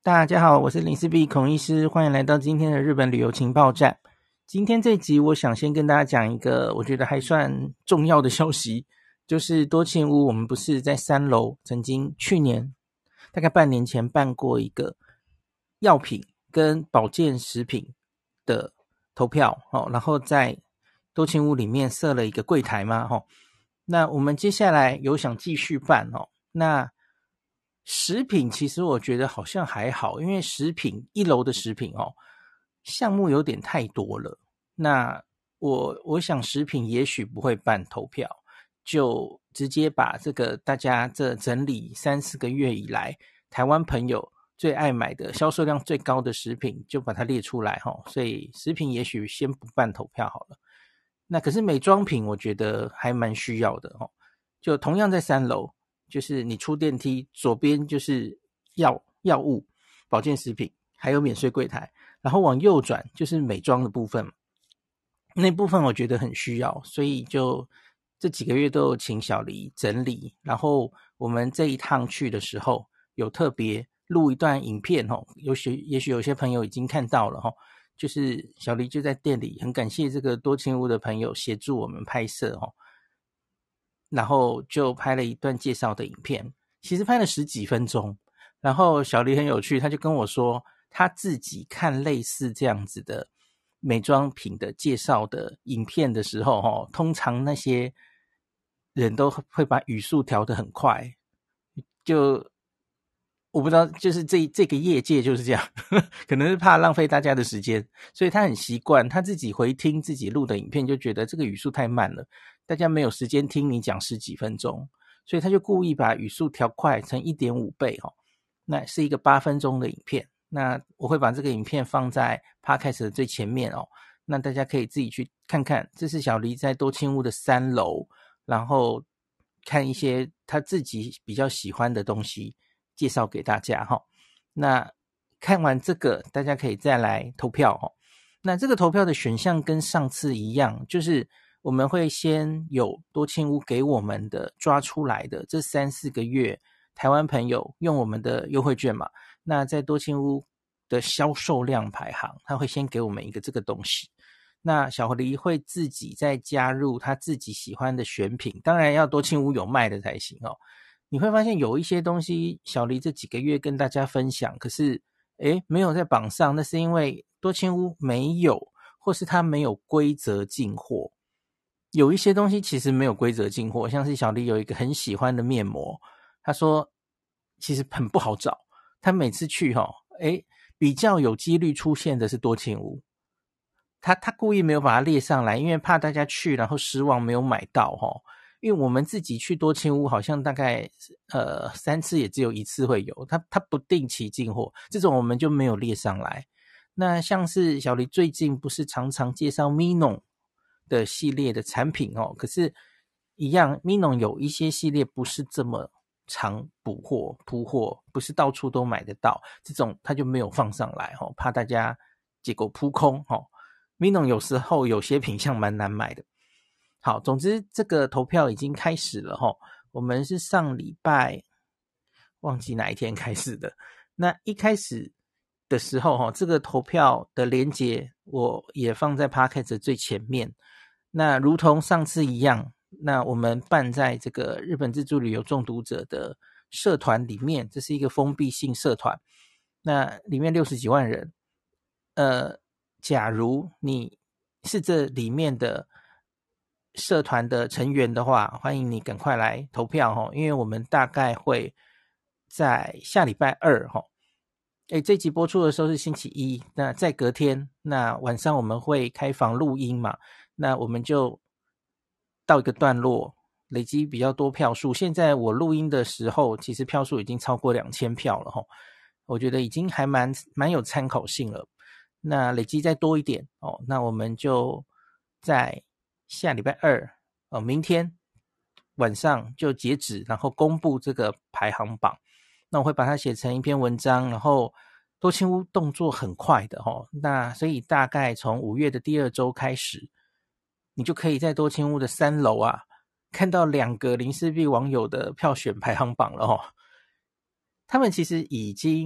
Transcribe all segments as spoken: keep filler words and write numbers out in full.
大家好，我是林思碧孔医师，欢迎来到今天的日本旅游情报站。今天这集我想先跟大家讲一个我觉得还算重要的消息，就是多庆屋我们不是在三楼曾经去年大概半年前办过一个药品跟保健食品的投票，然后在多庆屋里面设了一个柜台嘛，那我们接下来有想继续办，那食品其实我觉得好像还好，因为食品一楼的食品哦，项目有点太多了。那我我想食品也许不会办投票，就直接把这个大家这整理三四个月以来台湾朋友最爱买的销售量最高的食品就把它列出来哈。所以食品也许先不办投票好了。那可是美妆品我觉得还蛮需要的哈，就同样在三楼。就是你出电梯左边就是药药物保健食品还有免税柜台，然后往右转就是美妆的部分，那部分我觉得很需要，所以就这几个月都有请小黎整理，然后我们这一趟去的时候有特别录一段影片，也许也许有些朋友已经看到了，就是小黎就在店里，很感谢这个多庆屋的朋友协助我们拍摄，然后就拍了一段介绍的影片，其实拍了十几分钟。然后小黎很有趣，他就跟我说他自己看类似这样子的美妆品的介绍的影片的时候，通常那些人都会把语速调得很快，就我不知道，就是这这个业界就是这样可能是怕浪费大家的时间，所以他很习惯他自己回听自己录的影片，就觉得这个语速太慢了，大家没有时间听你讲十几分钟，所以他就故意把语速调快成 一点五 倍，那是一个八分钟的影片。那我会把这个影片放在 Podcast 的最前面哦，那大家可以自己去看看。这是小黎在多庆屋的三楼，然后看一些他自己比较喜欢的东西介绍给大家哈。那看完这个大家可以再来投票哈。那这个投票的选项跟上次一样，就是我们会先有多庆屋给我们的抓出来的这三四个月台湾朋友用我们的优惠券嘛，那在多庆屋的销售量排行，他会先给我们一个这个东西。那小黎会自己再加入他自己喜欢的选品，当然要多庆屋有卖的才行哦。你会发现有一些东西小黎这几个月跟大家分享，可是诶没有在榜上，那是因为多庆屋没有，或是他没有规则进货。有一些东西其实没有规则进货，像是小黎有一个很喜欢的面膜，他说其实很不好找，他每次去齁，诶比较有几率出现的是多庆屋，他他故意没有把它列上来，因为怕大家去然后失望没有买到齁。因为我们自己去多庆屋好像大概呃三次也只有一次会有，他他不定期进货，这种我们就没有列上来。那像是小黎最近不是常常介绍 Minon 的系列的产品哦，可是一样 Minon 有一些系列不是这么常补货铺货，不是到处都买得到，这种他就没有放上来哦，怕大家结果扑空哦。Minon 有时候有些品项蛮难买的。好，总之这个投票已经开始了齁，我们是上礼拜忘记哪一天开始的。那一开始的时候齁，这个投票的连结我也放在 Podcast 最前面。那如同上次一样，那我们办在这个日本自助旅游中毒者的社团里面，这是一个封闭性社团，那里面六十几万人。呃，假如你是这里面的社团的成员的话，欢迎你赶快来投票齁，因为我们大概会在下礼拜二齁，诶这集播出的时候是星期一，那在隔天，那晚上我们会开房录音嘛，那我们就到一个段落，累积比较多票数。现在我录音的时候，其实票数已经超过两千票了齁，我觉得已经还蛮蛮有参考性了。那累积再多一点哦，那我们就在下礼拜二哦，明天晚上就截止，然后公布这个排行榜。那我会把它写成一篇文章，然后多庆屋动作很快的齁，那所以大概从五月的第二周开始，你就可以在多庆屋的三楼啊看到两个林氏璧网友的票选排行榜了齁。他们其实已经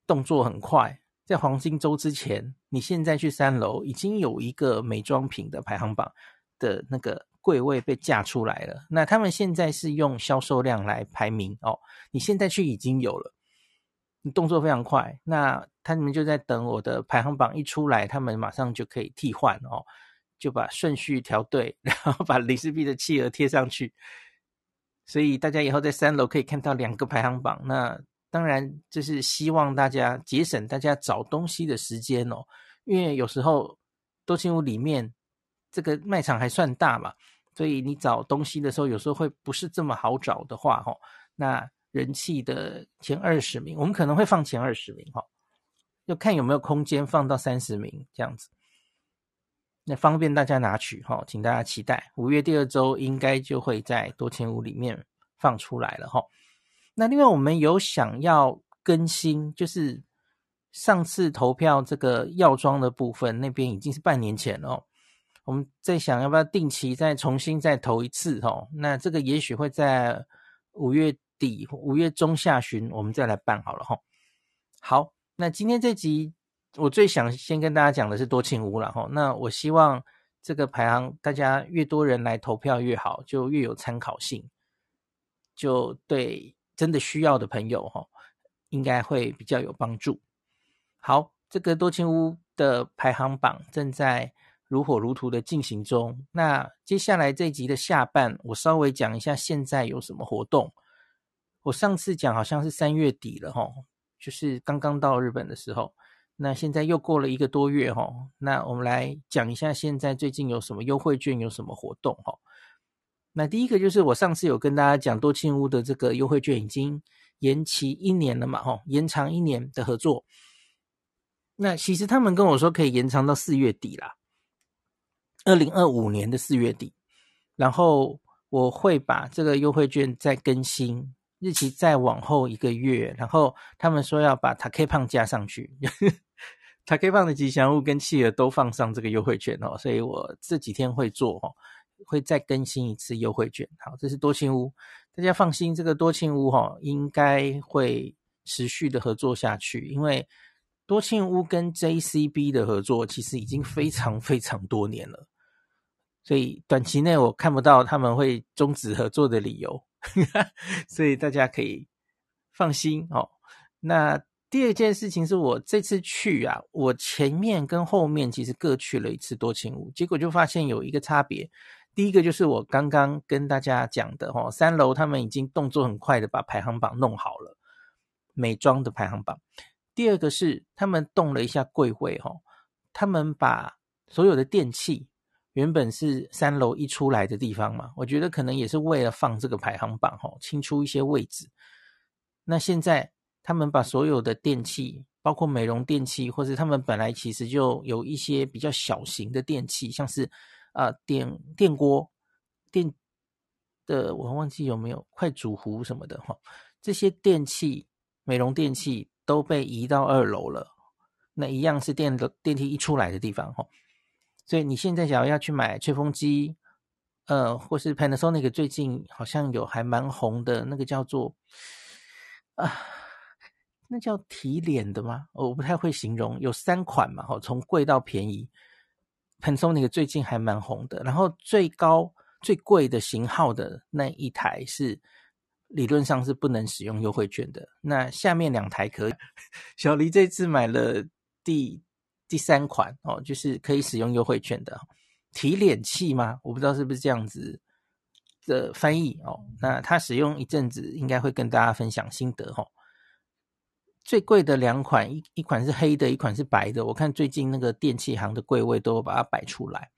动作很快，在黄金周之前，你现在去三楼已经有一个美妆品的排行榜的那个柜位被架出来了，那他们现在是用销售量来排名哦，你现在去已经有了，你动作非常快，那他们就在等我的排行榜一出来，他们马上就可以替换哦，就把顺序调对，然后把林氏璧的企鹅贴上去，所以大家以后在三楼可以看到两个排行榜，那当然这是希望大家节省大家找东西的时间哦，因为有时候多庆屋里面这个卖场还算大嘛，所以你找东西的时候有时候会不是这么好找的话哦，那人气的前二十名我们可能会放前二十名哦，就看有没有空间放到三十名这样子，那方便大家拿取齁，请大家期待五月第二周应该就会在多千屋里面放出来了齁。那另外我们有想要更新，就是上次投票这个药妆的部分，那边已经是半年前了齁，我们在想要不要定期再重新再投一次齁，那这个也许会在五月底五月中下旬我们再来办好了齁。好，那今天这集我最想先跟大家讲的是多庆屋啦齁，那我希望这个排行大家越多人来投票越好，就越有参考性，就对真的需要的朋友齁，应该会比较有帮助。好，这个多庆屋的排行榜正在如火如荼的进行中，那接下来这一集的下半我稍微讲一下现在有什么活动。我上次讲好像是三月底了齁，就是刚刚到日本的时候，那现在又过了一个多月齁，那我们来讲一下现在最近有什么优惠券，有什么活动齁。那第一个就是我上次有跟大家讲多庆屋的这个优惠券已经延期一年了嘛齁，延长一年的合作。那其实他们跟我说可以延长到四月底啦，二零二五年的四月底，然后我会把这个优惠券再更新，日期再往后一个月，然后他们说要把塔 K 胖加上去塔 K 胖的吉祥物跟企鹅都放上这个优惠券哦，所以我这几天会做哦，会再更新一次优惠券。好，这是多庆屋，大家放心，这个多庆屋哦，应该会持续的合作下去，因为多庆屋跟 J C B 的合作其实已经非常非常多年了，所以短期内我看不到他们会终止合作的理由所以大家可以放心哦。那第二件事情是我这次去啊，我前面跟后面其实各去了一次多庆屋，结果就发现有一个差别。第一个就是我刚刚跟大家讲的齁，三楼他们已经动作很快的把排行榜弄好了，美妆的排行榜。第二个是他们动了一下柜位齁，他们把所有的电器原本是三楼一出来的地方嘛，我觉得可能也是为了放这个排行榜齁，清出一些位置。那现在他们把所有的电器，包括美容电器，或是他们本来其实就有一些比较小型的电器，像是呃电电锅、电的我忘记有没有快煮壶什么的齁，这些电器、美容电器都被移到二楼了。那一样是电的电梯一出来的地方齁。所以你现在假如要去买吹风机，呃，或是 Panasonic 最近好像有还蛮红的那个叫做啊，那叫提脸的吗？我不太会形容，有三款嘛，从贵到便宜。Panasonic 最近还蛮红的，然后最高最贵的型号的那一台是理论上是不能使用优惠券的，那下面两台可以。小黎这次买了第第三款哦，就是可以使用优惠券的提脸器吗？我不知道是不是这样子的翻译哦。那他使用一阵子，应该会跟大家分享心得哦。最贵的两款，一一款是黑的，一款是白的。我看最近那个电器行的柜位都把它摆出来。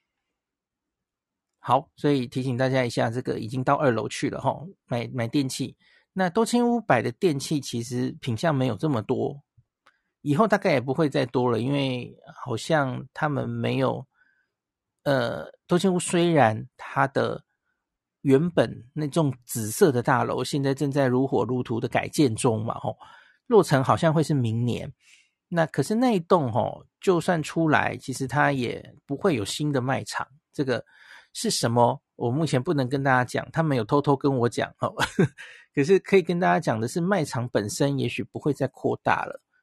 好，所以提醒大家一下，这个已经到二楼去了齁，买买电器。那多庆屋摆的电器其实品项没有这么多，以后大概也不会再多了，因为好像他们没有，呃，多庆屋虽然它的原本那种紫色的大楼现在正在如火如荼的改建中嘛，齁，落成好像会是明年。那可是那一栋齁，就算出来，其实它也不会有新的卖场，这个是什么？我目前不能跟大家讲，他们有偷偷跟我讲齁，可是可以跟大家讲的是，卖场本身也许不会再扩大了。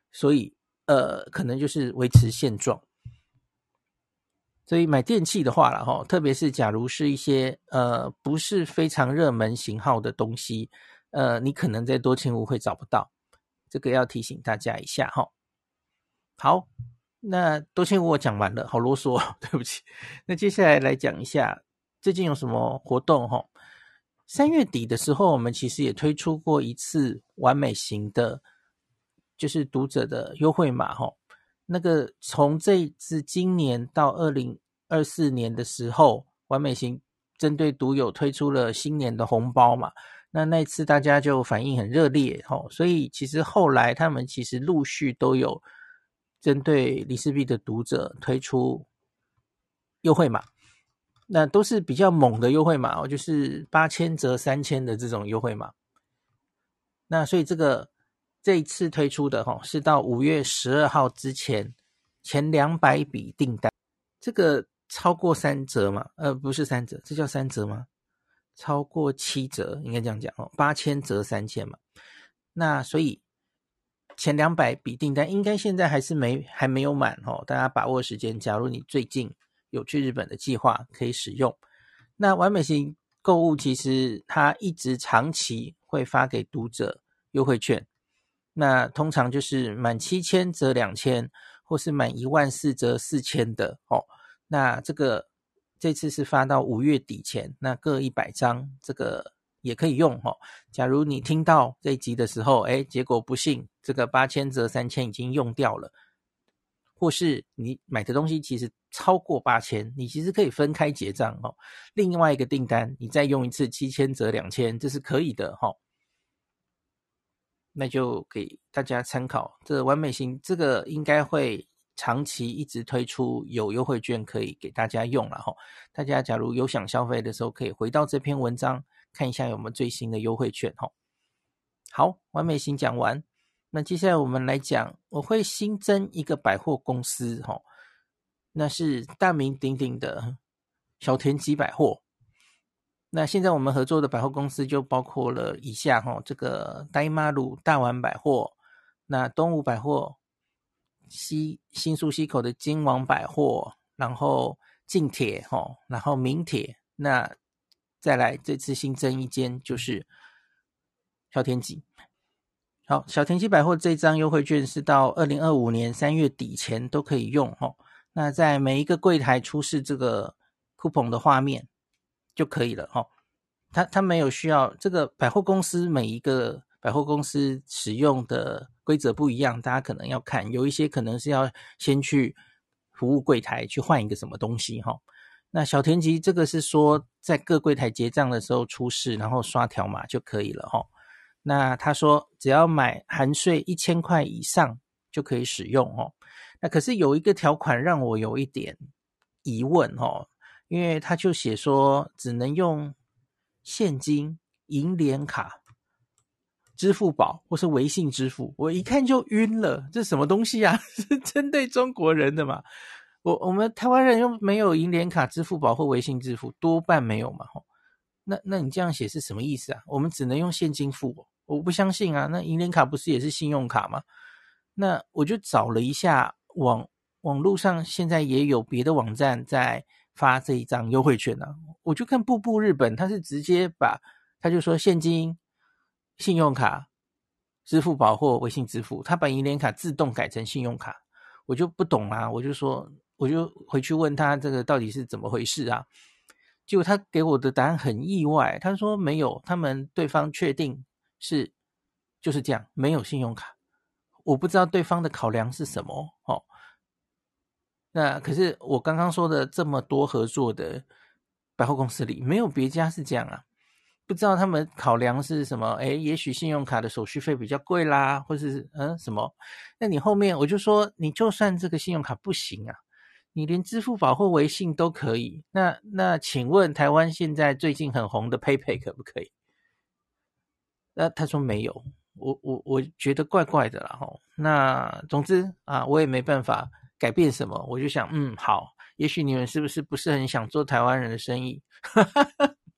所以呃，可能就是维持现状。所以买电器的话啦齁，特别是假如是一些呃不是非常热门型号的东西，呃，你可能在多庆屋会找不到，这个要提醒大家一下齁。好，那多庆屋我讲完了，好啰嗦，对不起。那接下来来讲一下最近有什么活动齁。三月底的时候，我们其实也推出过一次完美型的，就是读者的优惠码齁。那个从这一次今年到二零二四年的时候，完美型针对读友推出了新年的红包嘛，那那一次大家就反应很热烈齁，所以其实后来他们其实陆续都有针对里氏璧的读者推出优惠码，那都是比较猛的优惠码，就是八千折三千的这种优惠码。那所以这个这一次推出的齁，是到五月十二号之前前两百笔订单，这个超过三折嘛？呃，不是三折，这叫三折吗？超过七折，应该这样讲哦，八千折三千嘛。那所以前两百笔订单应该现在还是没还没有满哦，大家把握时间。假如你最近有去日本的计划，可以使用。那完美型购物其实它一直长期会发给读者优惠券，那通常就是满七千折两千，或是满一万四折四千的哦。那这个这次是发到五月底前，那各一百张，这个也可以用哦。假如你听到这一集的时候，诶，结果不幸这个八千折三千已经用掉了，或是你买的东西其实超过八千，你其实可以分开结账哦。另外一个订单你再用一次七千折两千，这是可以的哦。那就给大家参考，这完美型这个应该会长期一直推出有优惠券可以给大家用了齁。大家假如有想消费的时候，可以回到这篇文章看一下有没有最新的优惠券齁。好，完美型讲完，那接下来我们来讲，我会新增一个百货公司齁，那是大名鼎鼎的小田急百货。那现在我们合作的百货公司就包括了以下齁，这个呆马路大丸百货，那东武百货，西新宿西口的金王百货，然后近铁齁，然后明铁，那再来这次新增一间就是小田急。好，小田急百货这张优惠券是到二零二五年三月底前都可以用齁。那在每一个柜台出示这个 coupon 的画面就可以了齁。它它没有需要，这个百货公司每一个百货公司使用的规则不一样，大家可能要看，有一些可能是要先去服务柜台去换一个什么东西齁。那小田急这个是说在各柜台结账的时候出示，然后刷条码就可以了齁。那他说只要买含税一千块以上就可以使用齁。那可是有一个条款让我有一点疑问齁，因为他就写说只能用现金、银联卡、支付宝或是微信支付，我一看就晕了，这什么东西啊？是针对中国人的嘛？我我们台湾人又没有银联卡、支付宝或微信支付，多半没有嘛。那那你这样写是什么意思啊？我们只能用现金付哦，我不相信啊。那银联卡不是也是信用卡吗？那我就找了一下网网络上现在也有别的网站在发这一张优惠券啊，我就看步步日本，他是直接把他就说现金、信用卡、支付宝或微信支付，他把银联卡自动改成信用卡，我就不懂啊，我就说我就回去问他这个到底是怎么回事啊？结果他给我的答案很意外，他说没有，他们对方确定是就是这样，没有信用卡。我不知道对方的考量是什么哦。那可是我刚刚说的这么多合作的百货公司里，没有别家是这样啊。不知道他们考量是什么？诶，也许信用卡的手续费比较贵啦，或是嗯什么？那你后面我就说，你就算这个信用卡不行啊，你连支付宝或微信都可以。那那请问台湾现在最近很红的 PayPay 可不可以？那他说没有。我我我觉得怪怪的啦齁。那总之啊，我也没办法改变什么，我就想嗯好，也许你们是不是不是很想做台湾人的生意？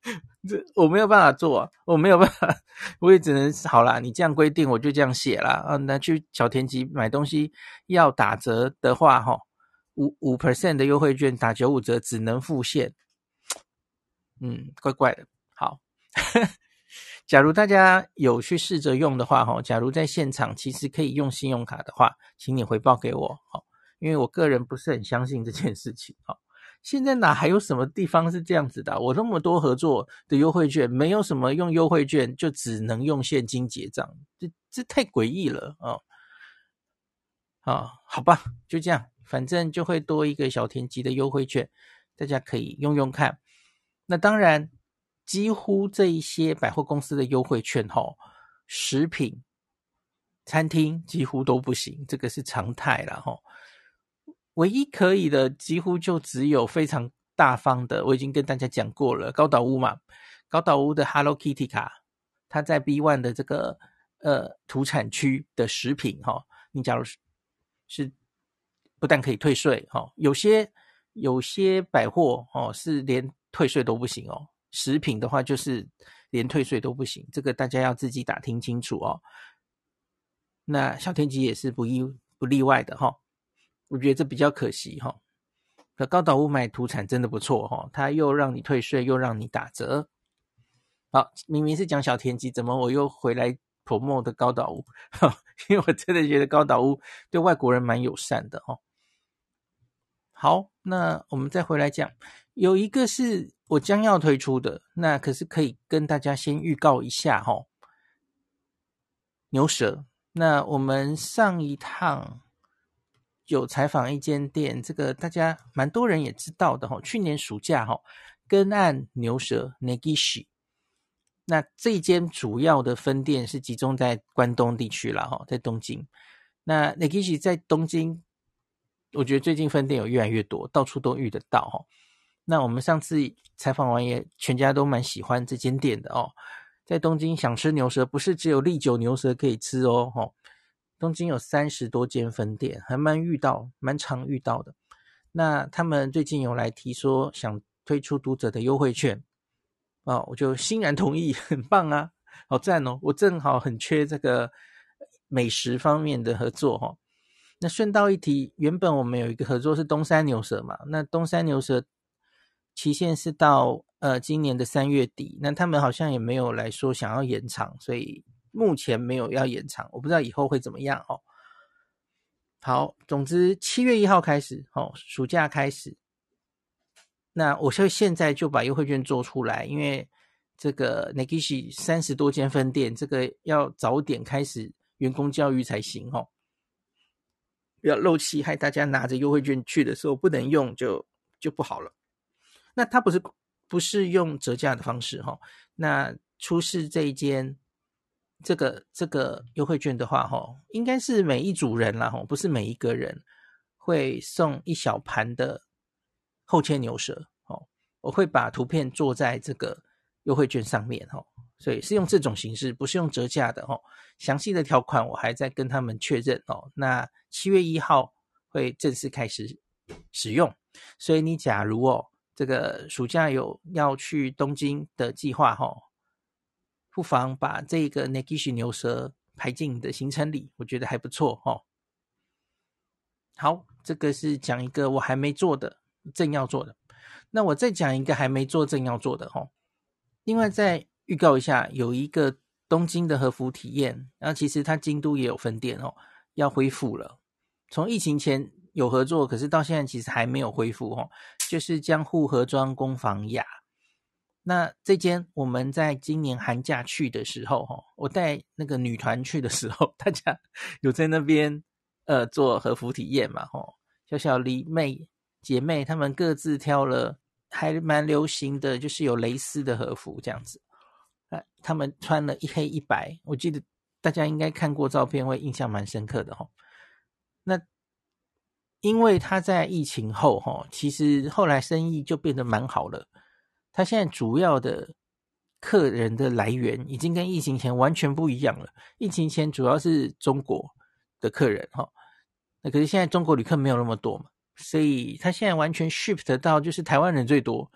这我没有办法做、啊，我没有办法，我也只能好啦，你这样规定我就这样写啦。啊，那去小田急买东西要打折的话，哈，五五 percent 的优惠券打九五折，只能付现。嗯，怪怪的。好，假如大家有去试着用的话，哈，假如在现场其实可以用信用卡的话，请你回报给我，哈，因为我个人不是很相信这件事情，哈。现在哪还有什么地方是这样子的、啊？我那么多合作的优惠券，没有什么用优惠券就只能用现金结账，这这太诡异了啊！啊，好吧，就这样，反正就会多一个小田急的优惠券，大家可以用用看。那当然，几乎这一些百货公司的优惠券吼，食品、餐厅几乎都不行，这个是常态啦吼。唯一可以的几乎就只有非常大方的，我已经跟大家讲过了，高岛屋嘛，高岛屋的 Hello Kitty 卡，它在 B 一 的这个呃土产区的食品哈，你假如是是不但可以退税哈，有些有些百货哦是连退税都不行哦，食品的话就是连退税都不行，这个大家要自己打听清楚哦。那小田急也是不意不例外的哈。我觉得这比较可惜哈，可高岛屋买土产真的不错哈，它又让你退税，又让你打折。好，明明是讲小田急，怎么我又回来 promote 的高岛屋？因为我真的觉得高岛屋对外国人蛮友善的哈。好，那我们再回来讲，有一个是我将要推出的，那可是可以跟大家先预告一下哈。牛舌，那我们上一趟有采访一间店，这个大家蛮多人也知道的哈。去年暑假哈，根岸牛舌 Negishi， 那这一间主要的分店是集中在关东地区啦哈，在东京。那 Negishi 在东京，我觉得最近分店有越来越多，到处都遇得到哈。那我们上次采访完也全家都蛮喜欢这间店的哦。在东京想吃牛舌，不是只有利久牛舌可以吃哦，吼。东京有三十多间分店，还蛮遇到，蛮常遇到的。那他们最近有来提说想推出读者的优惠券，哦，我就欣然同意，很棒啊，好赞哦！我正好很缺这个美食方面的合作哈、哦。那顺道一提，原本我们有一个合作是东山牛舌嘛，那东山牛舌期限是到呃今年的三月底，那他们好像也没有来说想要延长，所以目前没有要延长，我不知道以后会怎么样哦。好，总之七月一号开始，哦，暑假开始，那我就现在就把优惠券做出来，因为这个 Negishi 三十多间分店，这个要早点开始员工教育才行哦。不要漏气，害大家拿着优惠券去的时候不能用就就不好了。那它不是不是用折价的方式哈、哦，那出示这一间这个这个优惠券的话哈、哦，应该是每一组人啦哈、哦，不是每一个人会送一小盘的厚切牛舌哦，我会把图片做在这个优惠券上面哦，所以是用这种形式，不是用折价的哦。详细的条款我还在跟他们确认哦。那七月一号会正式开始使用，所以你假如哦这个暑假有要去东京的计划哈、哦，不妨把这个 Negishi 牛舌排进你的行程里，我觉得还不错哦。好，这个是讲一个我还没做的，正要做的。那我再讲一个还没做正要做的哦。另外再预告一下，有一个东京的和服体验，然后其实它京都也有分店哦，要恢复了。从疫情前有合作，可是到现在其实还没有恢复哦。就是江户和装工坊雅，那这间我们在今年寒假去的时候哈，我带那个女团去的时候，大家有在那边呃做和服体验嘛哈，小小李妹姐妹她们各自挑了还蛮流行的，就是有蕾丝的和服这样子。他们穿了一黑一白，我记得大家应该看过照片，会印象蛮深刻的哈。那因为他在疫情后哈，其实后来生意就变得蛮好了。他现在主要的客人的来源已经跟疫情前完全不一样了。疫情前主要是中国的客人哈，那可是现在中国旅客没有那么多嘛，所以他现在完全 shift 到就是台湾人最多。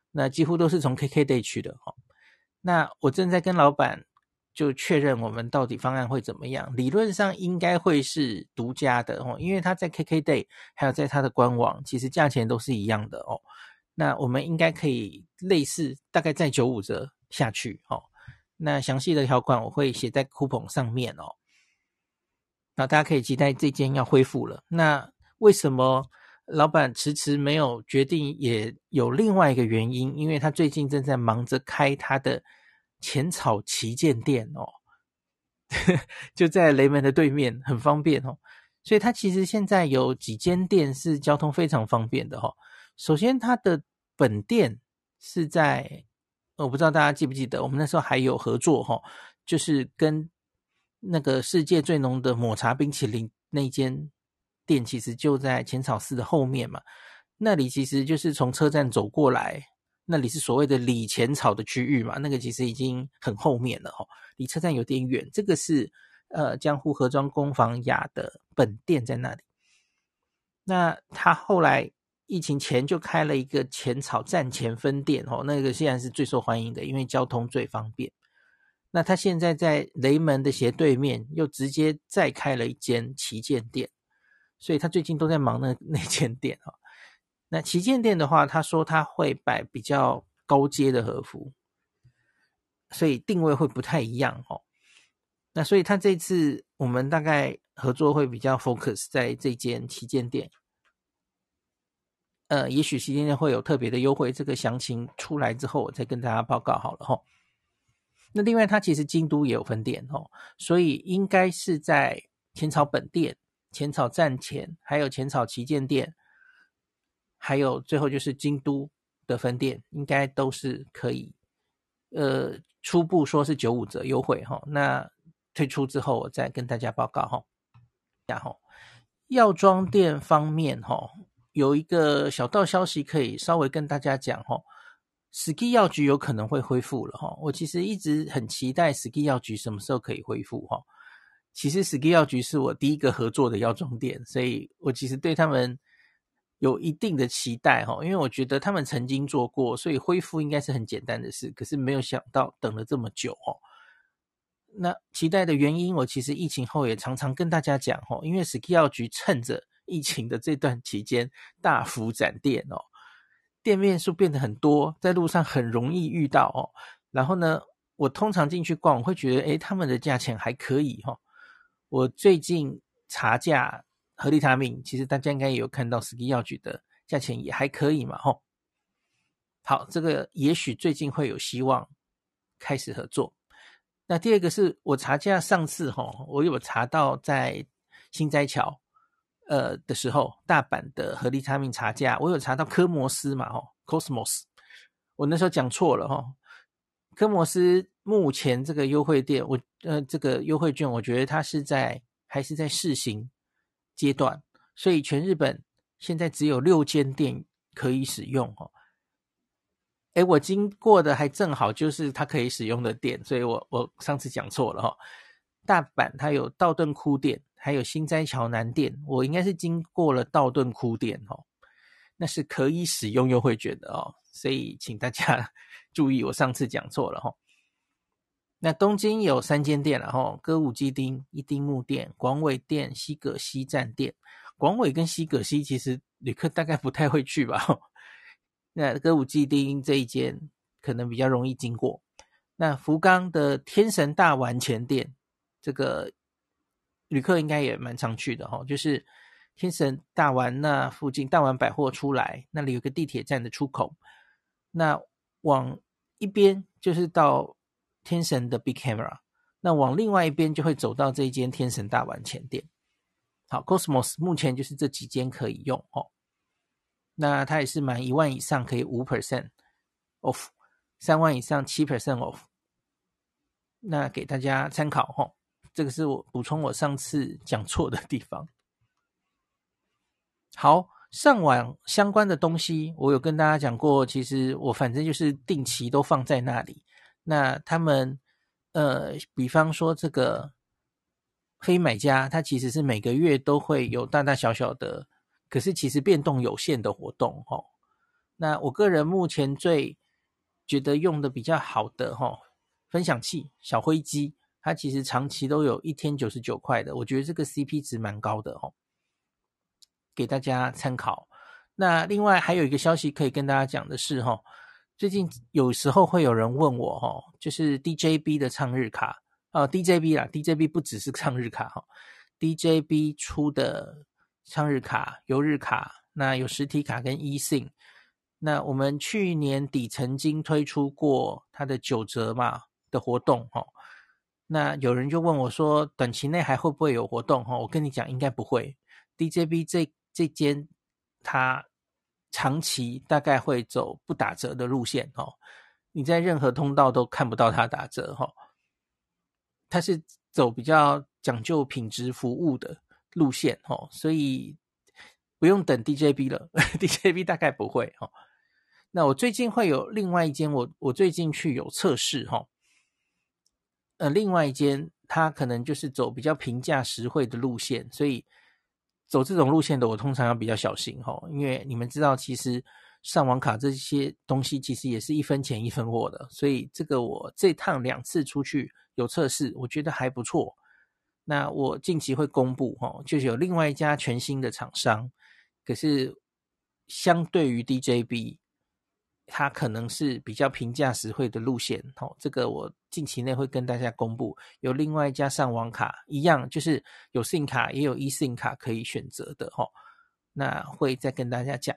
那几乎都是从 K K Day 去的哦。那我正在跟老板就确认我们到底方案会怎么样，理论上应该会是独家的哦，因为他在 K K Day 还有在他的官网其实价钱都是一样的哦。那我们应该可以类似大概再九五折下去哦。那详细的条款我会写在 coupon 上面哦。那大家可以期待这间要恢复了。那为什么老板迟迟没有决定，也有另外一个原因，因为他最近正在忙着开他的浅草旗舰店哦，就在雷门的对面，很方便哦。所以他其实现在有几间店是交通非常方便的哦。首先他的本店是在，我不知道大家记不记得，我们那时候还有合作哦，就是跟那个世界最浓的抹茶冰淇淋那间店，其实就在浅草寺的后面嘛。那里其实就是从车站走过来，那里是所谓的里浅草的区域嘛，那个其实已经很后面了哦，离车站有点远。这个是呃江户盒装工坊雅的本店在那里。那他后来疫情前就开了一个浅草站前分店哦，那个现在是最受欢迎的，因为交通最方便。那他现在在雷门的斜对面又直接再开了一间旗舰店，所以他最近都在忙那那间店哦。那旗舰店的话，他说他会摆比较高阶的和服，所以定位会不太一样哦。那所以他这次我们大概合作会比较 focus 在这间旗舰店。呃，也许旗舰店会有特别的优惠，这个详情出来之后我再跟大家报告好了齁。那另外它其实京都也有分店齁，所以应该是在浅草本店、浅草站前，还有浅草旗舰店，还有最后就是京都的分店，应该都是可以，呃，初步说是九五折优惠齁，那推出之后我再跟大家报告齁。然后药妆店方面齁，有一个小道消息可以稍微跟大家讲齁。Ski 药局有可能会恢复了齁，我其实一直很期待 Ski 药局什么时候可以恢复齁。其实 Ski 药局是我第一个合作的药妆店，所以我其实对他们有一定的期待齁，因为我觉得他们曾经做过，所以恢复应该是很简单的事，可是没有想到等了这么久齁。那期待的原因，我其实疫情后也常常跟大家讲齁，因为 Ski 药局趁着疫情的这段期间大幅展店哦，店面数变得很多，在路上很容易遇到哦。然后呢，我通常进去逛，我会觉得，诶，他们的价钱还可以哈、哦。我最近查价合利他命，其实大家应该也有看到 Ski 药局的价钱也还可以嘛哈、哦。好，这个也许最近会有希望开始合作。那第二个是我查价，上次哈、哦，我有查到在新斋桥呃的时候，大阪的合利他命查价，我有查到科摩斯嘛，哦 ，Cosmos， 我那时候讲错了哈、哦，科摩斯目前这个优惠店，我呃这个优惠券，我觉得它是在还是在试行阶段，所以全日本现在只有六间店可以使用哦。诶，我经过的还正好就是它可以使用的店，所以我我上次讲错了哈、哦。大阪它有道顿窟店，还有新斋桥南店，我应该是经过了道顿窟店哦，那是可以使用优惠券的哦，所以请大家注意，我上次讲错了哈、哦。那东京有三间店了哈、哦，歌舞伎町、一丁目店、广尾店、西葛西站店。广尾跟西葛西其实旅客大概不太会去吧、哦，那歌舞伎町这一间可能比较容易经过。那福冈的天神大丸前店，这个旅客应该也蛮常去的齁，就是天神大丸那附近，大丸百货出来，那里有个地铁站的出口，那往一边就是到天神的 Big Camera， 那往另外一边就会走到这一间天神大丸前店。好 ，Cosmos 目前就是这几间可以用齁。那它也是满一万以上可以 百分之五 off， 三万以上 百分之七 off。那给大家参考齁，这个是我补充我上次讲错的地方。好，上网相关的东西我有跟大家讲过，其实我反正就是定期都放在那里。那他们呃，比方说这个非买家，他其实是每个月都会有大大小小的，可是其实变动有限的活动齁。 那我个人目前最觉得用的比较好的齁，分享器小灰机，它其实长期都有一天九十九块的，我觉得这个 C P 值蛮高的齁，给大家参考。那另外还有一个消息可以跟大家讲的是齁，最近有时候会有人问我齁，就是 D J B 的唱日卡，呃 D J B 啦 D J B 不只是唱日卡齁， D J B 出的唱日卡、游日卡，那有实体卡跟 eSIM。那我们去年底曾经推出过它的九折嘛的活动齁，那有人就问我说短期内还会不会有活动齁，我跟你讲应该不会。 D J B 这这间它长期大概会走不打折的路线齁，你在任何通道都看不到它打折齁，它是走比较讲究品质服务的路线齁，所以不用等 D J B 了D J B 大概不会齁。那我最近会有另外一间，我我最近去有测试齁，呃，另外一间它可能就是走比较平价实惠的路线，所以走这种路线的我通常要比较小心齁，因为你们知道其实上网卡这些东西其实也是一分钱一分货的，所以这个我这趟两次出去有测试，我觉得还不错。那我近期会公布齁，就是有另外一家全新的厂商，可是相对于 D J B它可能是比较平价实惠的路线齁，这个我近期内会跟大家公布。有另外一家上网卡一样，就是有 SIM 卡也有 eSIM 卡可以选择的齁，那会再跟大家讲。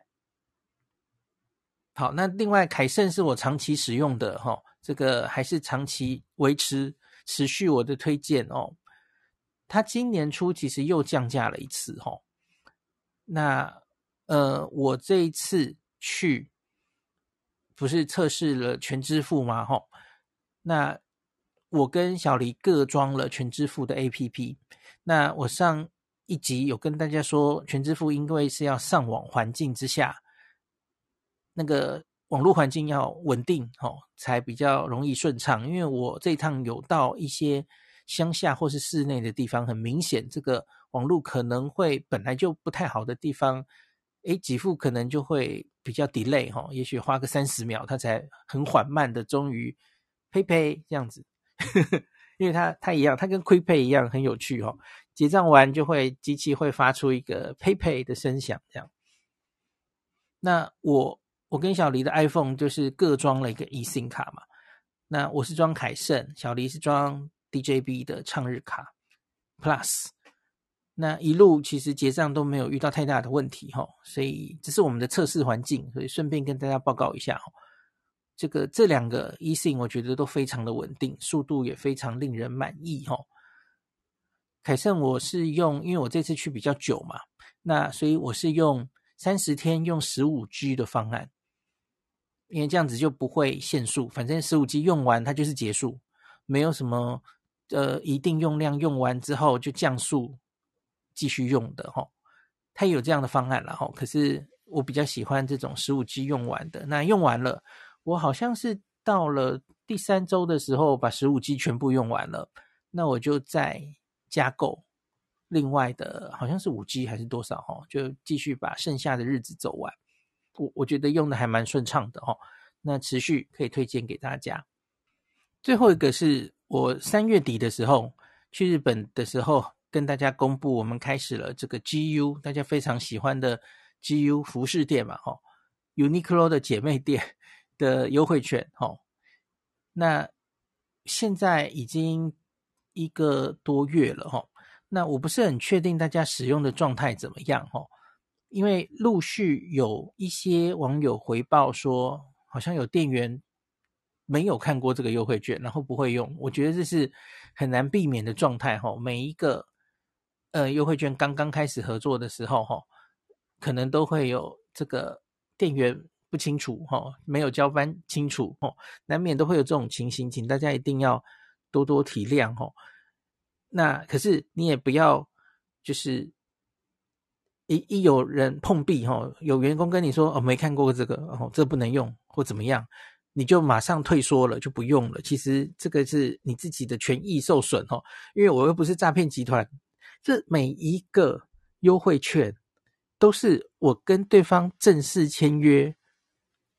好，那另外凯盛是我长期使用的齁，这个还是长期维持持续我的推荐哦。它今年初其实又降价了一次齁，那呃我这一次去不是测试了全支付吗齁，那我跟小黎各装了全支付的 A P P。 那我上一集有跟大家说全支付因为是要上网环境之下，那个网络环境要稳定齁，才比较容易顺畅。因为我这一趟有到一些乡下或是室内的地方，很明显这个网络可能会本来就不太好的地方，诶给付可能就会比较 delay 齁，也许花个三十秒它才很缓慢的终于呸呸这样子因为它它一样，它跟 QuickPay 一样很有趣齁，结账完就会机器会发出一个呸呸的声响这样。那我我跟小黎的 iPhone 就是各装了一个 eSIM 卡嘛，那我是装凯盛，小黎是装 D J B 的唱日卡 Plus， 那一路其实结账都没有遇到太大的问题齁，所以这是我们的测试环境，所以顺便跟大家报告一下齁。这个这两个 eSIM 我觉得都非常的稳定，速度也非常令人满意齁。凯盛我是用，因为我这次去比较久嘛，那所以我是用三十天用 十五 G 的方案，因为这样子就不会限速，反正 十五 G 用完它就是结束，没有什么呃一定用量用完之后就降速继续用的齁，它也有这样的方案啦齁，可是我比较喜欢这种 十五 G 用完的。那用完了，我好像是到了第三周的时候把 十五 G 全部用完了，那我就再加购另外的好像是 五 G 还是多少齁，就继续把剩下的日子走完。我我觉得用的还蛮顺畅的齁，那持续可以推荐给大家。最后一个是我三月底的时候去日本的时候跟大家公布，我们开始了这个 G U 大家非常喜欢的 G U 服饰店嘛齁， Uniqlo 的姐妹店的优惠券齁，那现在已经一个多月了齁，那我不是很确定大家使用的状态怎么样齁，因为陆续有一些网友回报说好像有店员没有看过这个优惠券然后不会用，我觉得这是很难避免的状态齁，每一个呃优惠券刚刚开始合作的时候齁，可能都会有这个店员不清楚齁，没有交班清楚齁，难免都会有这种情形，请大家一定要多多体谅齁。那可是你也不要就是一一有人碰壁齁，有员工跟你说哦没看过这个哦，这不能用或怎么样，你就马上退缩了就不用了，其实这个是你自己的权益受损齁，因为我又不是诈骗集团，这每一个优惠券都是我跟对方正式签约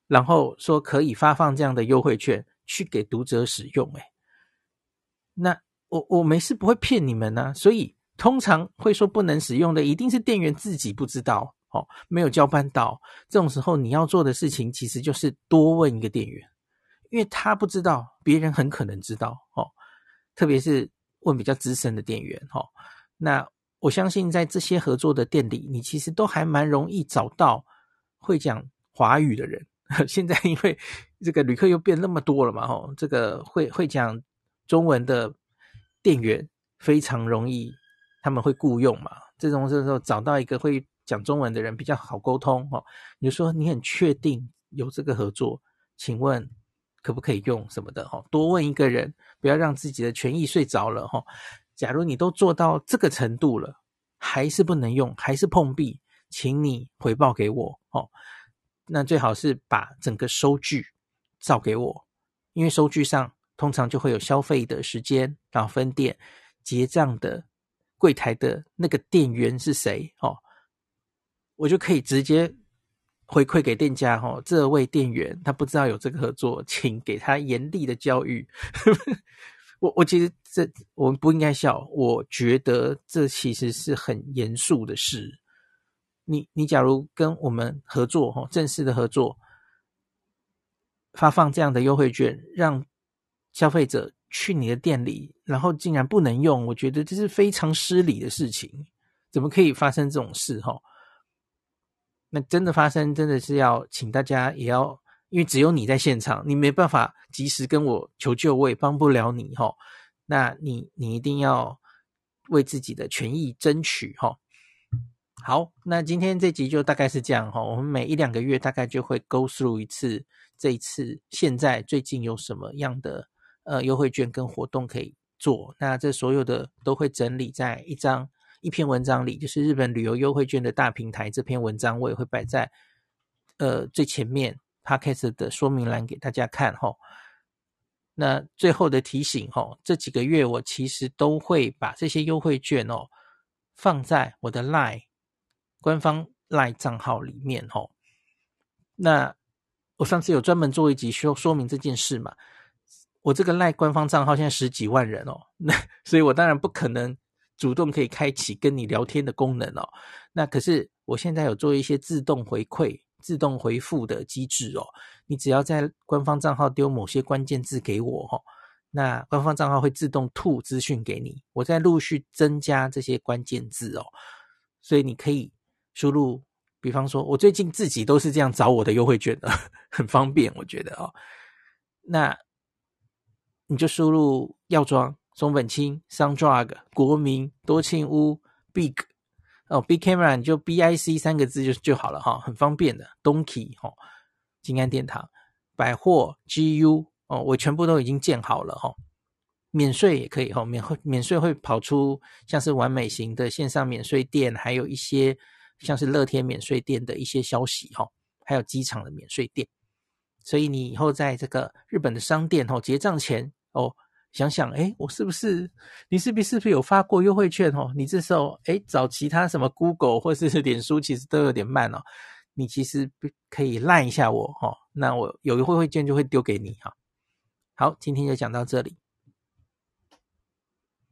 然后说可以发放这样的优惠券去给读者使用。诶，那我我没事不会骗你们啊，所以通常会说不能使用的一定是店员自己不知道哦，没有交办到。这种时候你要做的事情其实就是多问一个店员，因为他不知道，别人很可能知道哦。特别是问比较资深的店员哦。那我相信在这些合作的店里，你其实都还蛮容易找到会讲华语的人。现在因为这个旅客又变那么多了嘛，吼，这个会会讲中文的店员非常容易，他们会雇用嘛。这种时候找到一个会讲中文的人比较好沟通哦。你就说你很确定有这个合作，请问可不可以用什么的哦？多问一个人，不要让自己的权益睡着了哦。假如你都做到这个程度了，还是不能用，还是碰壁，请你回报给我哦。那最好是把整个收据照给我，因为收据上通常就会有消费的时间，然后分店结账的柜台的那个店员是谁哦，我就可以直接回馈给店家哦，这位店员他不知道有这个合作，请给他严厉的教育。我我其实这我们不应该笑，我觉得这其实是很严肃的事。你你假如跟我们合作哦，正式的合作，发放这样的优惠券，让消费者去你的店里，然后竟然不能用，我觉得这是非常失礼的事情。怎么可以发生这种事齁？那真的发生，真的是要请大家也要，因为只有你在现场，你没办法及时跟我求救，我也帮不了你齁。那你你一定要为自己的权益争取齁。好，那今天这集就大概是这样齁，我们每一两个月大概就会 go through 一次，这一次现在最近有什么样的呃优惠券跟活动可以做，那这所有的都会整理在一张一篇文章里，就是日本旅游优惠券的大平台这篇文章，我也会摆在呃最前面 Podcast 的说明栏给大家看齁。那最后的提醒齁，这几个月我其实都会把这些优惠券哦放在我的 LINE 官方 LINE 账号里面齁。那我上次有专门做一集说说明这件事嘛，我这个 LINE 官方账号现在十几万人哦，那所以我当然不可能主动可以开启跟你聊天的功能哦。那可是我现在有做一些自动回馈、自动回复的机制哦。你只要在官方账号丢某些关键字给我哦，那官方账号会自动吐资讯给你，我再陆续增加这些关键字哦。所以你可以输入，比方说我最近自己都是这样找我的优惠券的，很方便我觉得哦。那你就输入药妆、松本清、Sundrug、国民、多庆屋、Big 哦 Big Camera 你就 B I C 三个字就就好了哈，很方便的。Donkey 哦，金安殿堂、百货 G U 哦，我全部都已经建好了哈。免税也可以哈，免免税会跑出像是完美型的线上免税店，还有一些像是乐天免税店的一些消息哈，还有机场的免税店。所以你以后在这个日本的商店哦结账前哦，想想诶我是不是你是不是是不是有发过优惠券哦？你这时候诶找其他什么 Google 或是脸书其实都有点慢哦，你其实可以赖一下我哦，那我有优惠券就会丢给你哈。好，今天就讲到这里。